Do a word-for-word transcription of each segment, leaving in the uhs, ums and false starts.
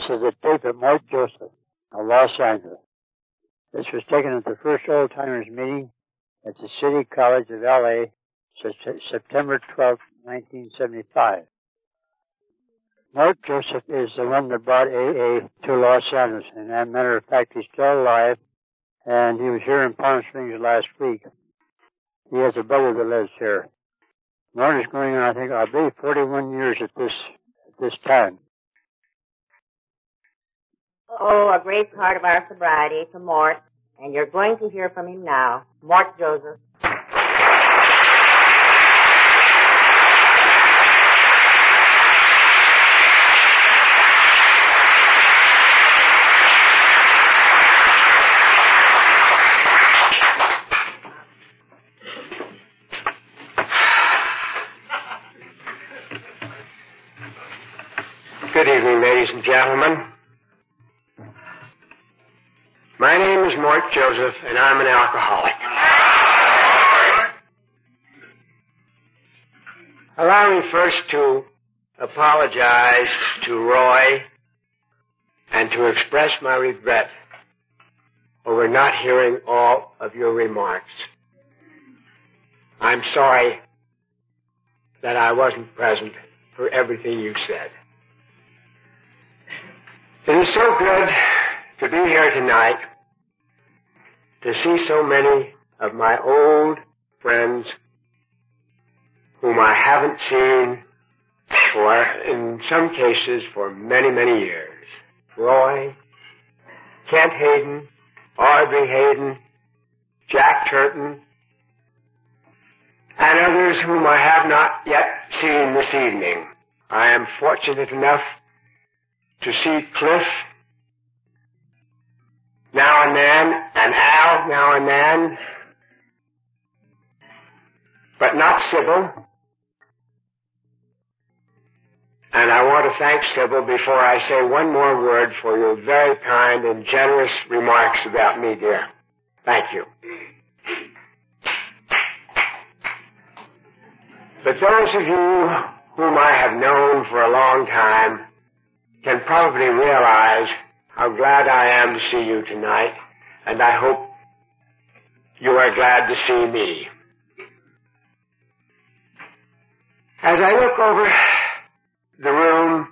This is a tape of Mort Joseph of Los Angeles. This was taken at the first Old Timers meeting at the City College of L A, September twelfth, nineteen seventy-five. Mort Joseph is the one that brought A A to Los Angeles, and as a matter of fact, he's still alive, and he was here in Palm Springs last week. He has a brother that lives here. Mort is going on, I think, I believe, forty-one years at this at this time. Oh, a great part of our sobriety to Mort, and you're going to hear from him now. Mort Joseph. Good evening, ladies and gentlemen. My name is Mort Joseph, and I'm an alcoholic. Allow me first to apologize to Roy and to express my regret over not hearing all of your remarks. I'm sorry that I wasn't present for everything you said. It is so good to be here tonight to see so many of my old friends whom I haven't seen for, in some cases, for many, many years. Roy, Kent Hayden, Audrey Hayden, Jack Turton, and others whom I have not yet seen this evening. I am fortunate enough to see Cliff now and then, and Al now and then, but not Sybil. And I want to thank Sybil before I say one more word for your very kind and generous remarks about me, dear. Thank you. But those of you whom I have known for a long time can probably realize how glad I am to see you tonight, and I hope you are glad to see me. As I look over the room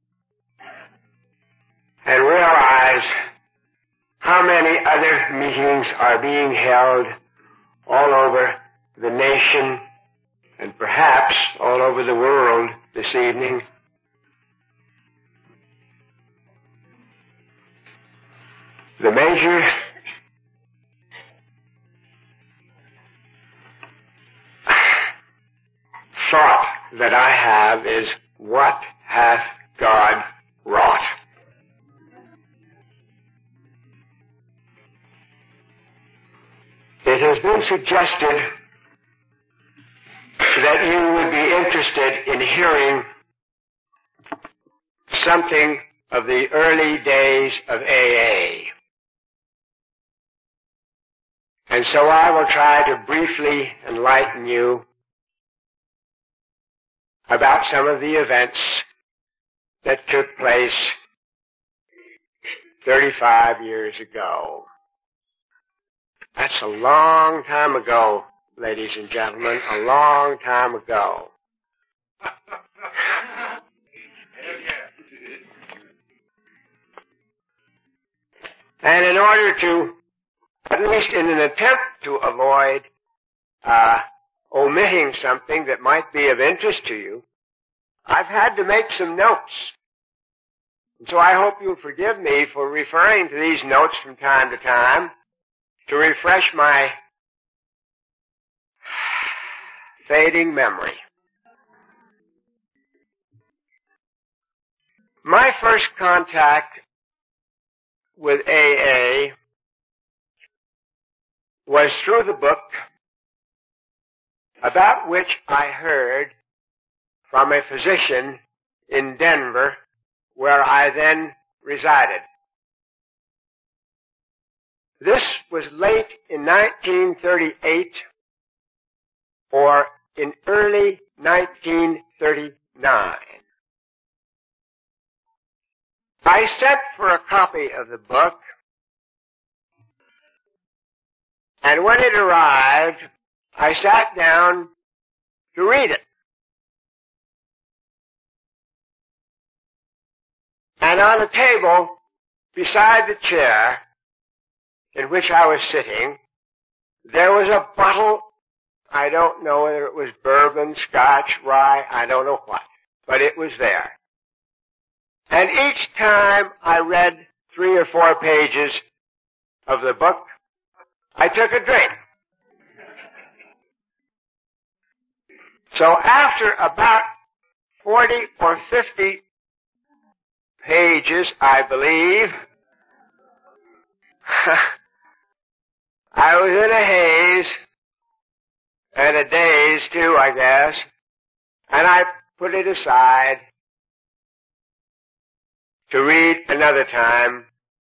and realize how many other meetings are being held all over the nation and perhaps all over the world this evening, the major thought that I have is, what hath God wrought? It has been suggested that you would be interested in hearing something of the early days of A A. And so I will try to briefly enlighten you about some of the events that took place thirty-five years ago. That's a long time ago, ladies and gentlemen, a long time ago. And in order to, at least in an attempt to avoid uh, omitting something that might be of interest to you, I've had to make some notes. And so I hope you'll forgive me for referring to these notes from time to time to refresh my fading memory. My first contact with A A was through the book about which I heard from a physician in Denver, where I then resided. This was late in nineteen thirty-eight or in early nineteen thirty-nine. I sent for a copy of the book, and when it arrived, I sat down to read it. And on the table, beside the chair in which I was sitting, there was a bottle. I don't know whether it was bourbon, scotch, rye, I don't know what, but it was there. And each time I read three or four pages of the book, I took a drink. So after about forty or fifty pages, I believe, I was in a haze, and a daze too, I guess, and I put it aside to read another time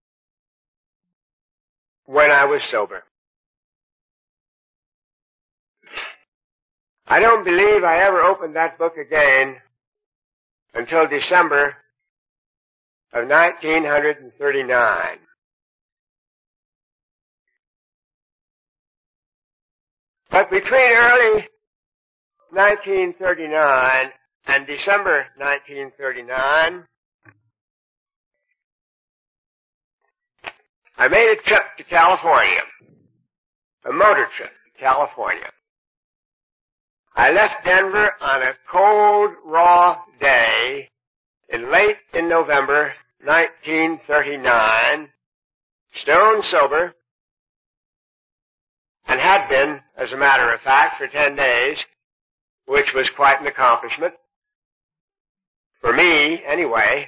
when I was sober. I don't believe I ever opened that book again until December of nineteen thirty-nine. But between early nineteen thirty-nine and December nineteen thirty-nine, I made a trip to California, a motor trip to California. I left Denver on a cold, raw day in late in November nineteen thirty-nine, stone sober, and had been, as a matter of fact, for ten days, which was quite an accomplishment. For me, anyway.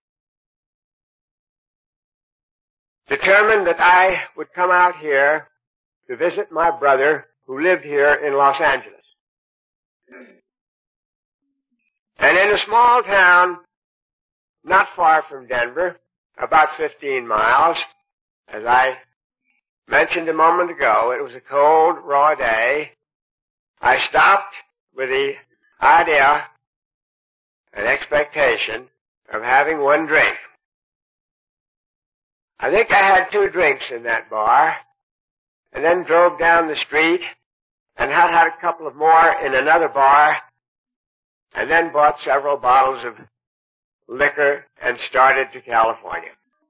Determined that I would come out here to visit my brother who lived here in Los Angeles. And in a small town not far from Denver, about fifteen miles, as I mentioned a moment ago, it was a cold, raw day. I stopped with the idea and expectation of having one drink. I think I had two drinks in that bar, and then drove down the street and had had a couple of more in another bar, and then bought several bottles of liquor and started to California.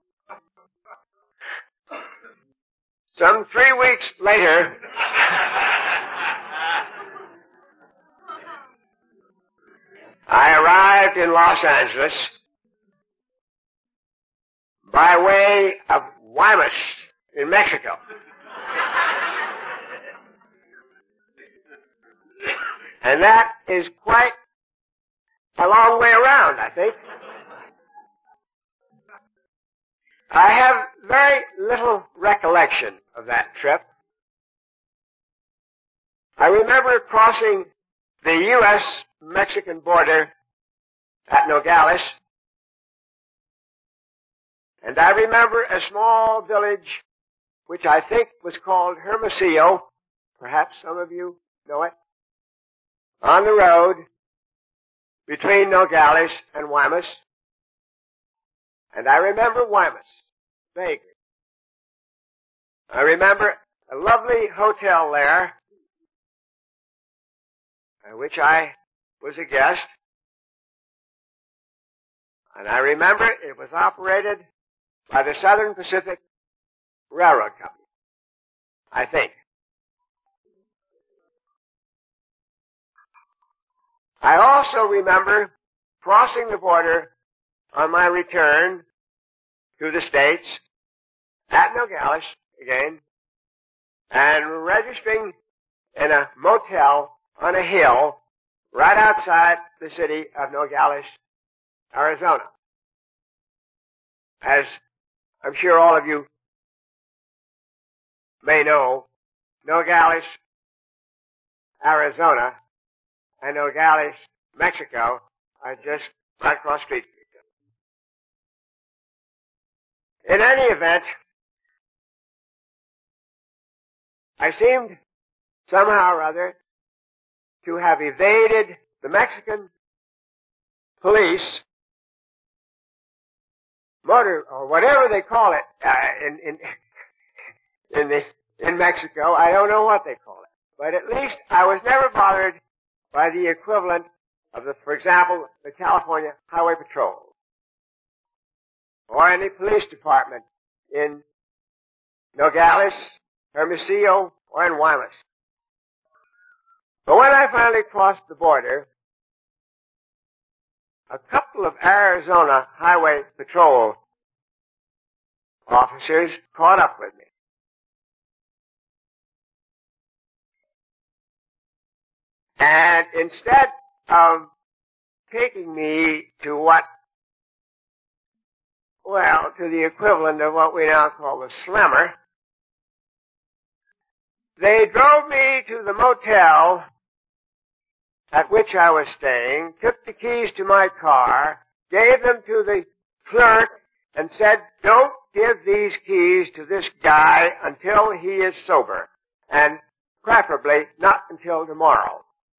Some three weeks later, I arrived in Los Angeles by way of Guaymas in Mexico. And that is quite a long way around, I think. I have very little recollection of that trip. I remember crossing the U S Mexican border at Nogales, and I remember a small village which I think was called Hermosillo, perhaps some of you know it, on the road between Nogales and Guaymas. And I remember Guaymas vaguely. I remember a lovely hotel there, at which I was a guest. And I remember it was operated by the Southern Pacific Railroad Company, I think. I also remember crossing the border on my return to the States at Nogales again and registering in a motel on a hill right outside the city of Nogales, Arizona. As I'm sure all of you may know, Nogales, Arizona, and Nogales, Mexico are just right across the street. In any event, I seemed somehow or other to have evaded the Mexican police motor, or whatever they call it, uh, in, in, in the, in Mexico. I don't know what they call it. But at least I was never bothered by the equivalent of the, for example, the California Highway Patrol, or any police department in Nogales, Hermosillo, or in Guaymas. But when I finally crossed the border, a couple of Arizona Highway Patrol officers caught up with me. And instead of taking me to what, well, to the equivalent of what we now call the Slammer, they drove me to the motel at which I was staying, took the keys to my car, gave them to the clerk, and said, don't give these keys to this guy until he is sober, and preferably not until tomorrow.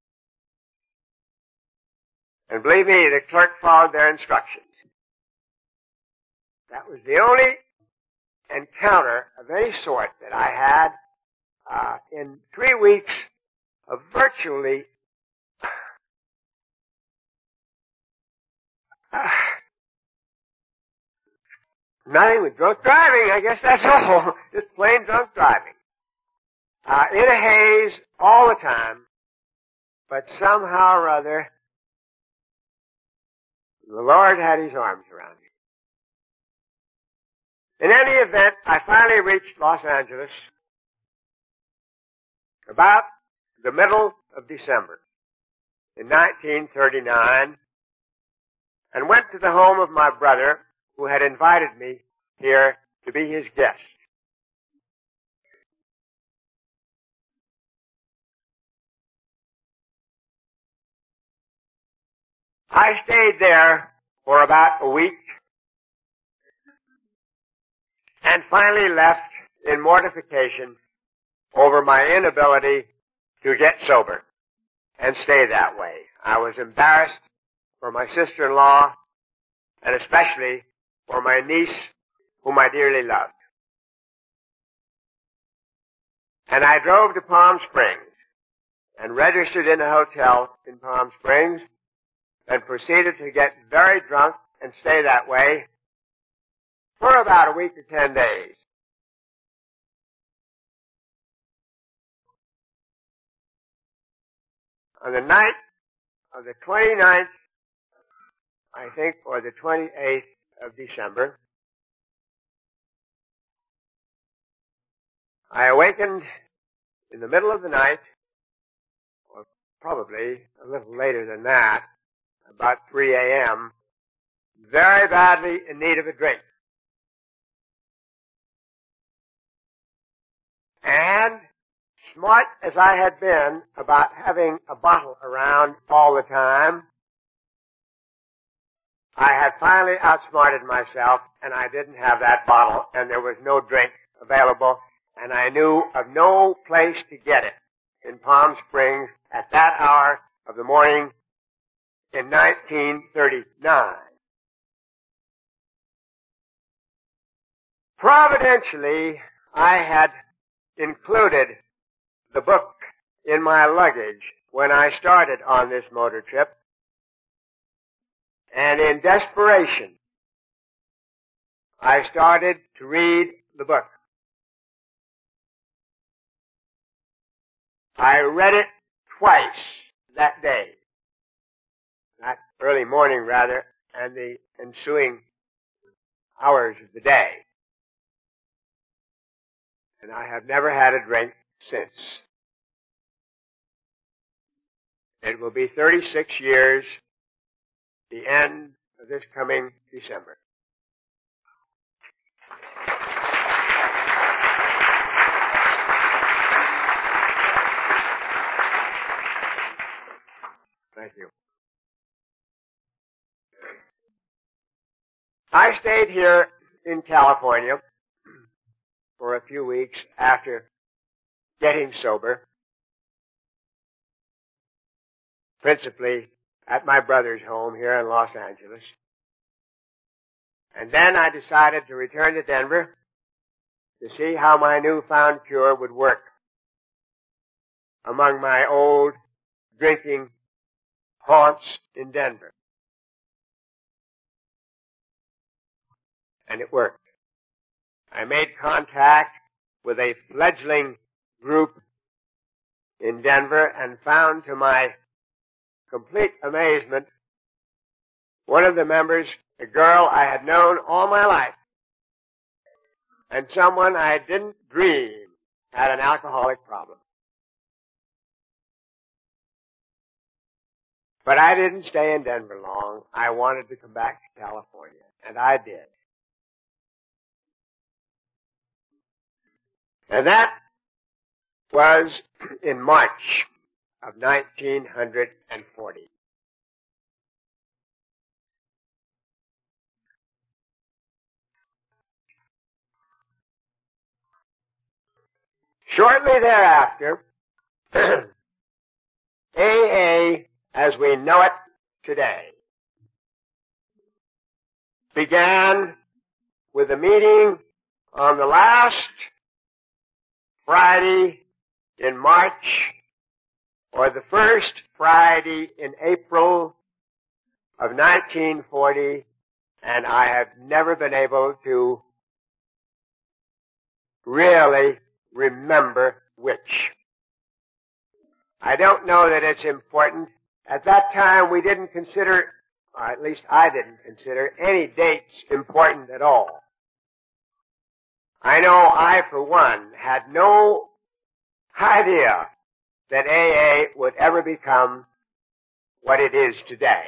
And believe me, the clerk followed their instructions. That was the only encounter of any sort that I had uh, in three weeks of virtually uh, nothing with drunk driving. I guess that's all. Just plain drunk driving. Uh, in a haze all the time, but somehow or other, the Lord had His arms around me. In any event, I finally reached Los Angeles about the middle of December in nineteen thirty-nine and went to the home of my brother who had invited me here to be his guest. I stayed there for about a week and finally left in mortification over my inability to get sober and stay that way. I was embarrassed for my sister-in-law and especially for my niece, whom I dearly loved. And I drove to Palm Springs and registered in a hotel in Palm Springs and proceeded to get very drunk and stay that way for about a week to ten days. On the night of the twenty-ninth, I think, or the twenty-eighth of December, I awakened in the middle of the night, or probably a little later than that, about three a.m., very badly in need of a drink. And smart as I had been about having a bottle around all the time, I had finally outsmarted myself, and I didn't have that bottle, and there was no drink available, and I knew of no place to get it in Palm Springs at that hour of the morning in nineteen thirty-nine. Providentially, I had included the book in my luggage when I started on this motor trip, and in desperation, I started to read the book. I read it twice that day, that early morning rather, and the ensuing hours of the day. And I have never had a drink since. It will be thirty-six years, the end of this coming December. Thank you. I stayed here in California for a few weeks after getting sober, principally at my brother's home here in Los Angeles. And then I decided to return to Denver to see how my newfound cure would work among my old drinking haunts in Denver. And it worked. I made contact with a fledgling group in Denver and found, to my complete amazement, one of the members, a girl I had known all my life, and someone I didn't dream had an alcoholic problem. But I didn't stay in Denver long. I wanted to come back to California, and I did. And that was in March of nineteen forty. Shortly thereafter, A A, as we know it today, began with a meeting on the last Friday in March or the first Friday in April of nineteen forty, and I have never been able to really remember which. I don't know that it's important. At that time, we didn't consider, or at least I didn't consider, any dates important at all. I know I, for one, had no idea that A A would ever become what it is today.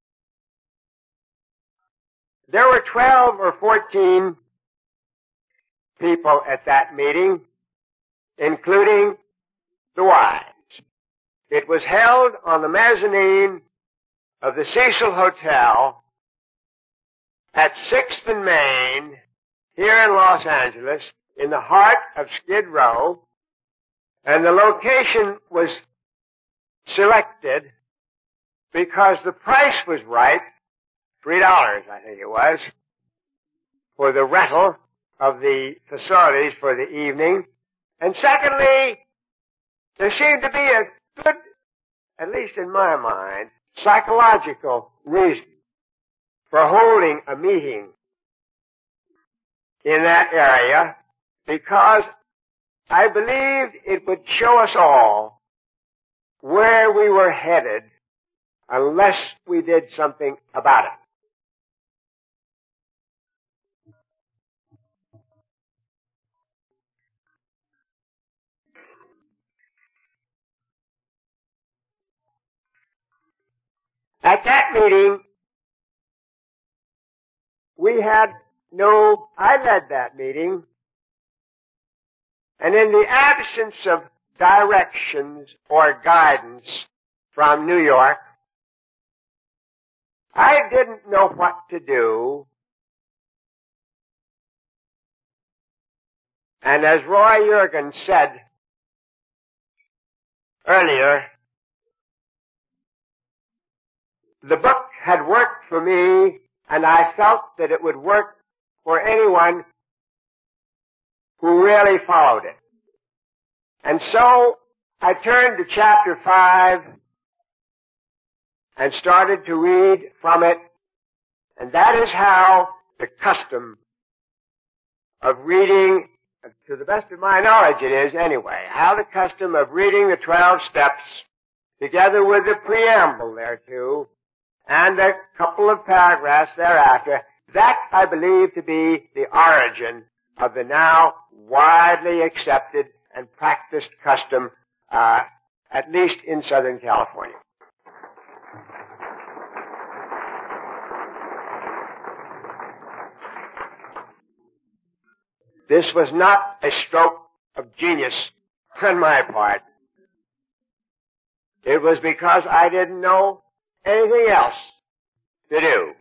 There were twelve or fourteen people at that meeting, including the wives. It was held on the mezzanine of the Cecil Hotel at sixth and Main here in Los Angeles, in the heart of Skid Row, and the location was selected because the price was right, three dollars I think it was, for the rental of the facilities for the evening. And secondly, there seemed to be a good, at least in my mind, psychological reason for holding a meeting in that area, because I believed it would show us all where we were headed unless we did something about it. At that meeting, we had no, I led that meeting, and in the absence of directions or guidance from New York, I didn't know what to do. And as Roy Juergens said earlier, the book had worked for me, and I felt that it would work for anyone who really followed it. And so I turned to chapter five and started to read from it, and that is how the custom of reading, to the best of my knowledge it is anyway, how the custom of reading the twelve steps together with the preamble thereto and a couple of paragraphs thereafter, that I believe to be the origin of the now widely accepted and practiced custom, uh, at least in Southern California. This was not a stroke of genius on my part. It was because I didn't know anything else to do.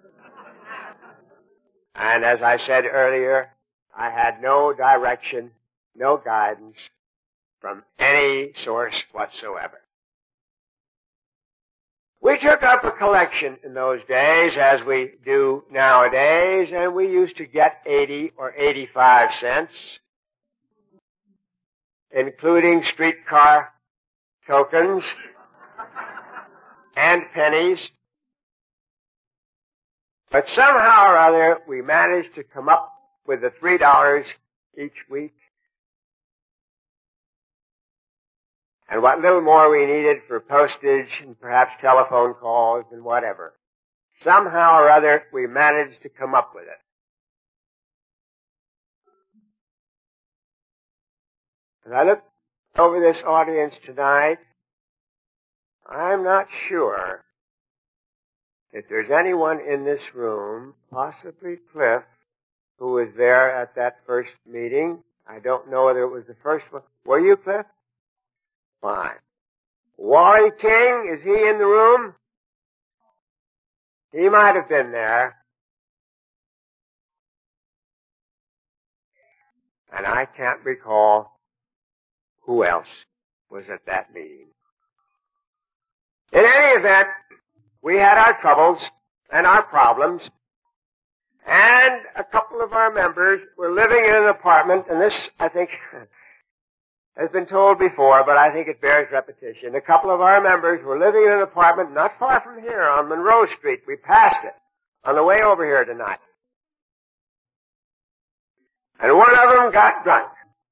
And as I said earlier, I had no direction, no guidance from any source whatsoever. We took up a collection in those days, as we do nowadays, and we used to get eighty or eighty-five cents, including streetcar tokens and pennies. But somehow or other, we managed to come up with the three dollars each week. And what little more we needed for postage and perhaps telephone calls and whatever. Somehow or other, we managed to come up with it. As I look over this audience tonight, I'm not sure if there's anyone in this room, possibly Cliff, who was there at that first meeting. I don't know whether it was the first one. Were you, Cliff? Fine. Wally King, is he in the room? He might have been there. And I can't recall who else was at that meeting. In any event, we had our troubles and our problems, and a couple of our members were living in an apartment, and this, I think, has been told before, but I think it bears repetition. A couple of our members were living in an apartment not far from here on Monroe Street. We passed it on the way over here tonight. And one of them got drunk.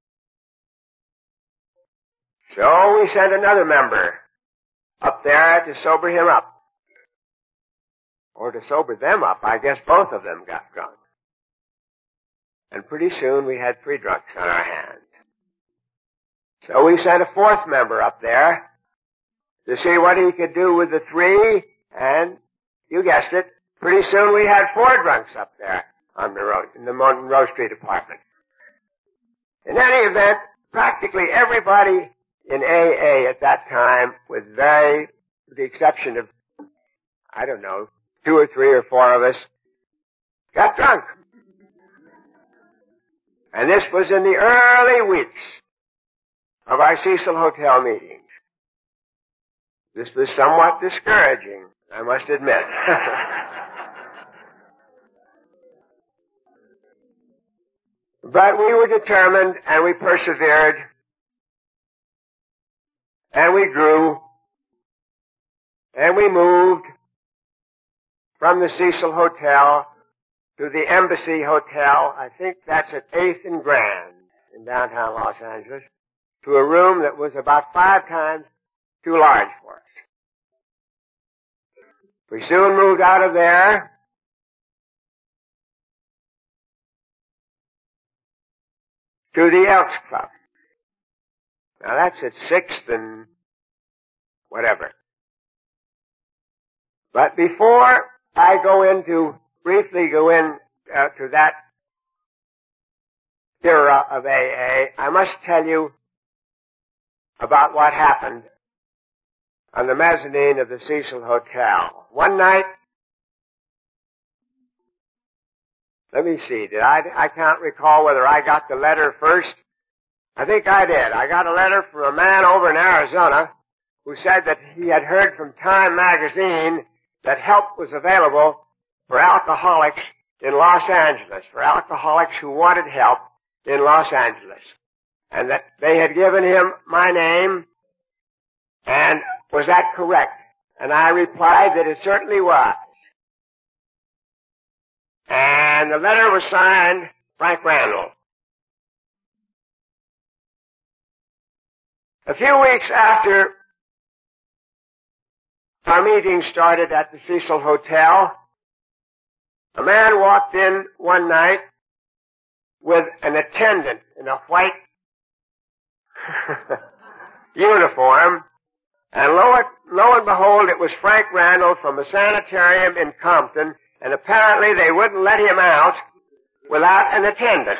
So we sent another member up there to sober him up. Or to sober them up. I guess both of them got drunk. And pretty soon we had three drunks on our hands. So we sent a fourth member up there to see what he could do with the three, and you guessed it, pretty soon we had four drunks up there on the road, in the Monroe Street apartment. In any event, practically everybody in A A at that time, with very, with the exception of, I don't know, two or three or four of us, got drunk. And this was in the early weeks of our Cecil Hotel meetings. This was somewhat discouraging, I must admit. But we were determined, and we persevered, and we grew, and we moved from the Cecil Hotel to the Embassy Hotel. I think that's at eighth and Grand in downtown Los Angeles, to a room that was about five times too large for us. We soon moved out of there to the Elks Club. Now that's at sixth and whatever. But before I go into, briefly go in uh, to that era of A A, I must tell you about what happened on the mezzanine of the Cecil Hotel. One night, let me see, did I, I can't recall whether I got the letter first. I think I did. I got a letter from a man over in Arizona who said that he had heard from Time magazine that help was available for alcoholics in Los Angeles, for alcoholics who wanted help in Los Angeles. And that they had given him my name, and was that correct? And I replied that it certainly was. And the letter was signed Frank Randall. A few weeks after our meeting started at the Cecil Hotel, a man walked in one night with an attendant in a white uniform, and lo, lo and behold, it was Frank Randall from a sanitarium in Compton, and apparently they wouldn't let him out without an attendant.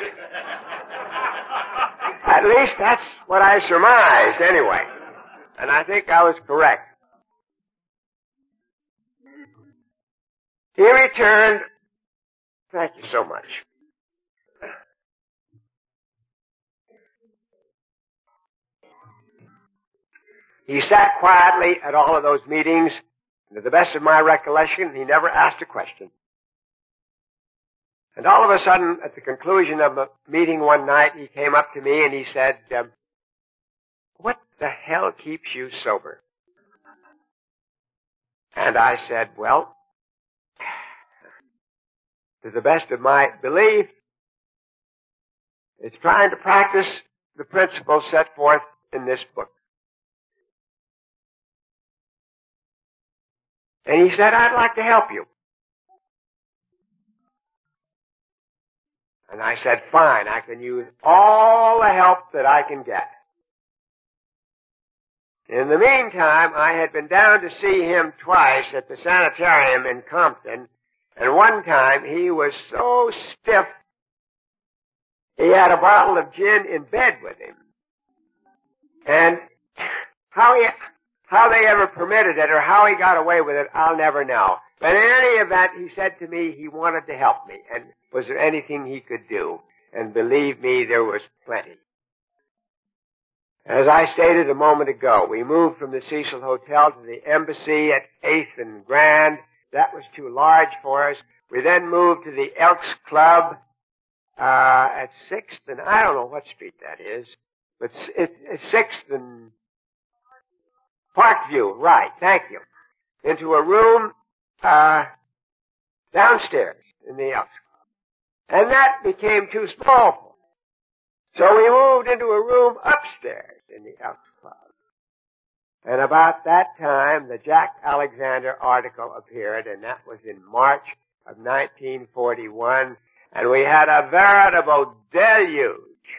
At least that's what I surmised, anyway. And I think I was correct. He returned. Thank you so much. He sat quietly at all of those meetings, To the best of my recollection, he never asked a question. And all of a sudden, at the conclusion of the meeting one night, he came up to me and he said, um, "What the hell keeps you sober?" And I said, "Well, to the best of my belief, it's trying to practice the principles set forth in this book." And he said, "I'd like to help you." And I said, "Fine, I can use all the help that I can get." In the meantime, I had been down to see him twice at the sanitarium in Compton, and one time he was so stiff, he had a bottle of gin in bed with him. And how he, how they ever permitted it or how he got away with it, I'll never know. But in any event, he said to me he wanted to help me, and was there anything he could do? And believe me, there was plenty. As I stated a moment ago, we moved from the Cecil Hotel to the Embassy at eighth and Grand. That was too large for us. We then moved to the Elks Club uh at sixth and I don't know what street that is, but it's, it's sixth and Parkview, right, thank you. Into a room uh downstairs in the Elks Club. And that became too small for us. So we moved into a room upstairs in the Elks Club. And about that time, the Jack Alexander article appeared, and that was in March of nineteen forty-one, and we had a veritable deluge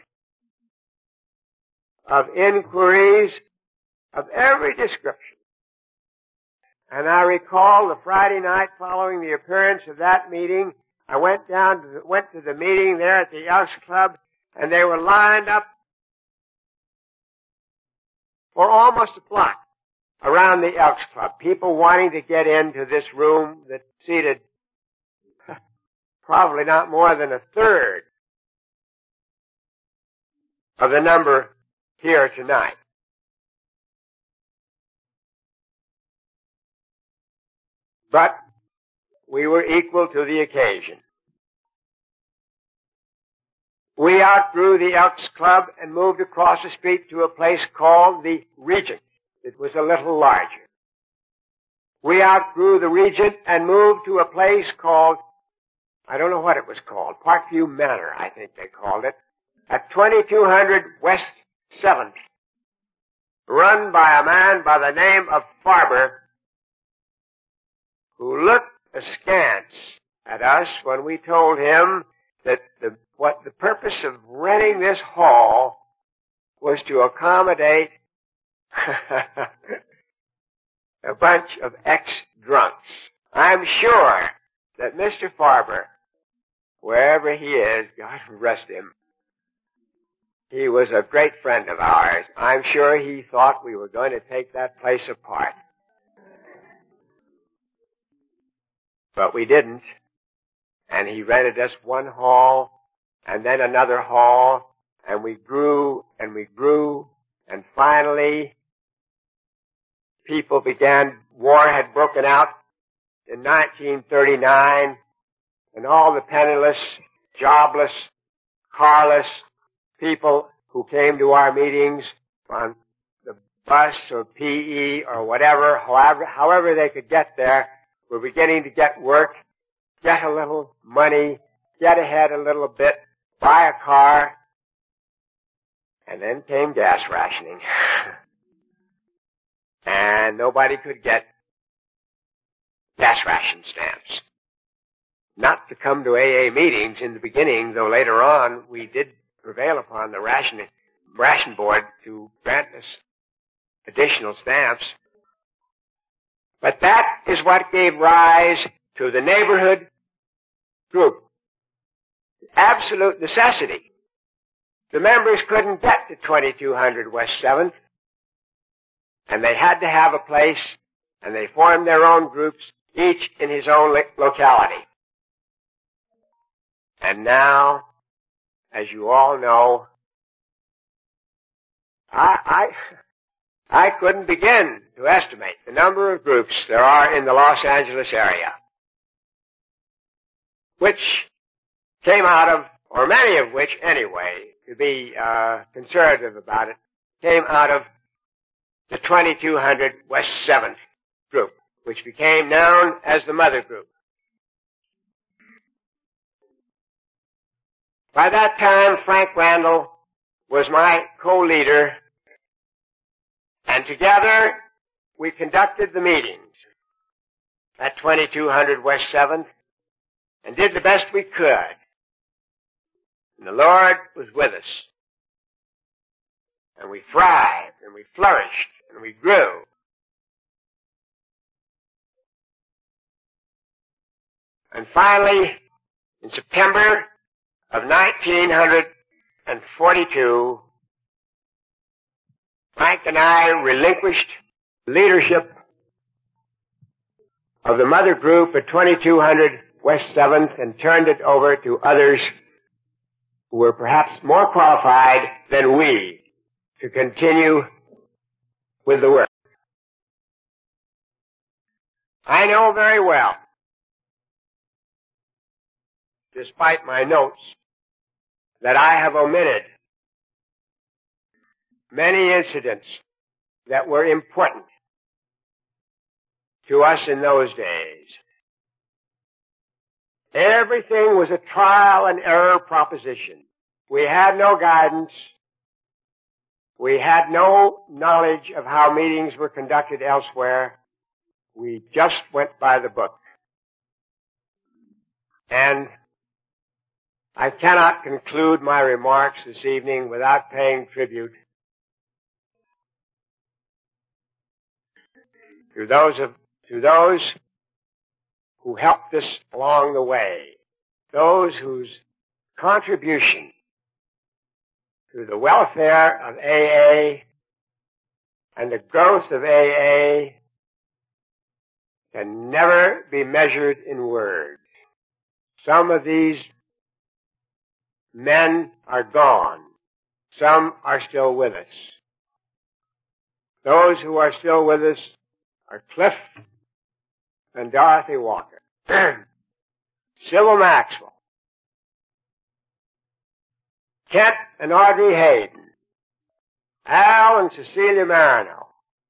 of inquiries of every description. And I recall the Friday night following the appearance of that meeting, I went down to the, went to the meeting there at the Elks Club, and they were lined up for almost a block around the Elks Club. People wanting to get into this room that seated probably not more than a third of the number here tonight. But we were equal to the occasion. We outgrew the Elks Club and moved across the street to a place called the Regent. It was a little larger. We outgrew the Regent and moved to a place called, I don't know what it was called, Parkview Manor, I think they called it, at twenty-two hundred West seventh, run by a man by the name of Farber, who looked askance at us when we told him that the, what the purpose of renting this hall was to accommodate a bunch of ex-drunks. I'm sure that Mister Farber, wherever he is, God rest him, he was a great friend of ours. I'm sure he thought we were going to take that place apart. But we didn't. And he rented us one hall, and then another hall, and we grew, and we grew, and finally, people began, war had broken out in nineteen thirty-nine, and all the penniless, jobless, carless people who came to our meetings on the bus or P E or whatever, however, however they could get there, were beginning to get work, get a little money, get ahead a little bit, buy a car, and then came gas rationing. And nobody could get gas ration stamps. Not to come to A A meetings in the beginning, though later on we did prevail upon the ration, ration board to grant us additional stamps. But that is what gave rise to the neighborhood group. Absolute necessity. The members couldn't get to twenty-two hundred West seventh, and they had to have a place, and they formed their own groups, each in his own locality. And now, as you all know, I, I couldn't begin to estimate the number of groups there are in the Los Angeles area, which came out of, or many of which anyway, to be uh, conservative about it, came out of the twenty-two hundred West seventh group, which became known as the Mother Group. By that time, Frank Randall was my co-leader, and together we conducted the meetings at twenty-two hundred West seventh and did the best we could. And the Lord was with us. And we thrived, and we flourished, and we grew. And finally, in September of nineteen forty-two, Frank and I relinquished leadership of the Mother Group at twenty-two hundred West seventh and turned it over to others who were perhaps more qualified than we to continue with the work. I know very well, despite my notes, that I have omitted many incidents that were important to us in those days. Everything was a trial and error proposition. We had no guidance. We had no knowledge of how meetings were conducted elsewhere. We just went by the book. And I cannot conclude my remarks this evening without paying tribute to those of, to those who helped us along the way, those whose contribution to the welfare of A A and the growth of A A can never be measured in words. Some of these men are gone. Some are still with us. Those who are still with us are Cliff and Dorothy Walker, Sybil Maxwell, Kent and Audrey Hayden, Al and Cecilia Marino,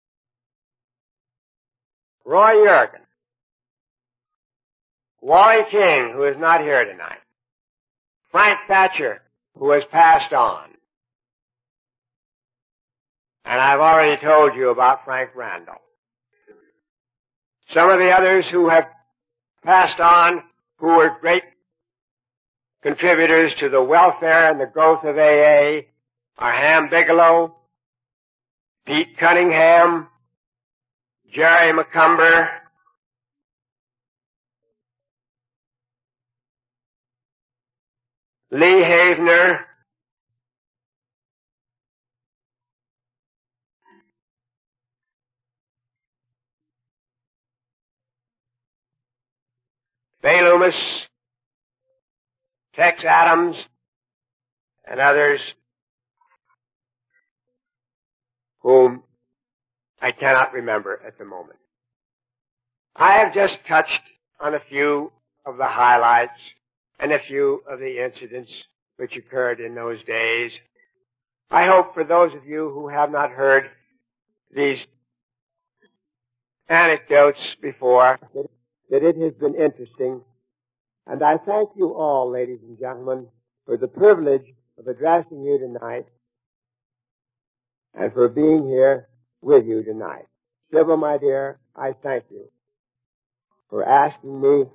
Roy Yergin, Wally King, who is not here tonight, Frank Thatcher, who has passed on, and I've already told you about Frank Randall. Some of the others who have passed on, who were great contributors to the welfare and the growth of A A, are Ham Bigelow, Pete Cunningham, Jerry McCumber, Lee Havener, Bay Loomis, Tex Adams, and others whom I cannot remember at the moment. I have just touched on a few of the highlights and a few of the incidents which occurred in those days. I hope for those of you who have not heard these anecdotes before that it has been interesting. And I thank you all, ladies and gentlemen, for the privilege of addressing you tonight and for being here with you tonight. Sybil, my dear, I thank you for asking me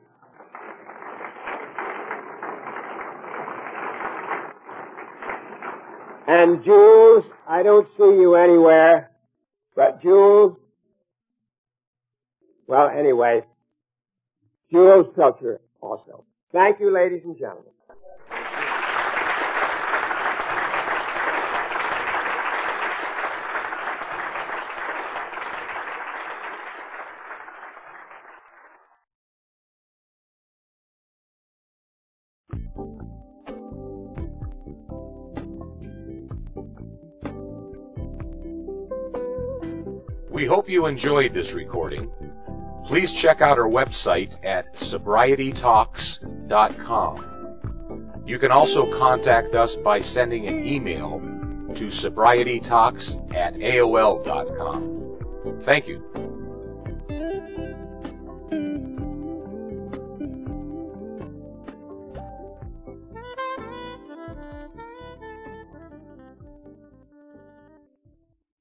And Jules, I don't see you anywhere, but Jules, well, anyway, Jules Pilcher also. Thank you, ladies and gentlemen. We hope you enjoyed this recording. Please check out our website at sobriety talks dot com. You can also contact us by sending an email to sobriety talks at A O L dot com. Thank you.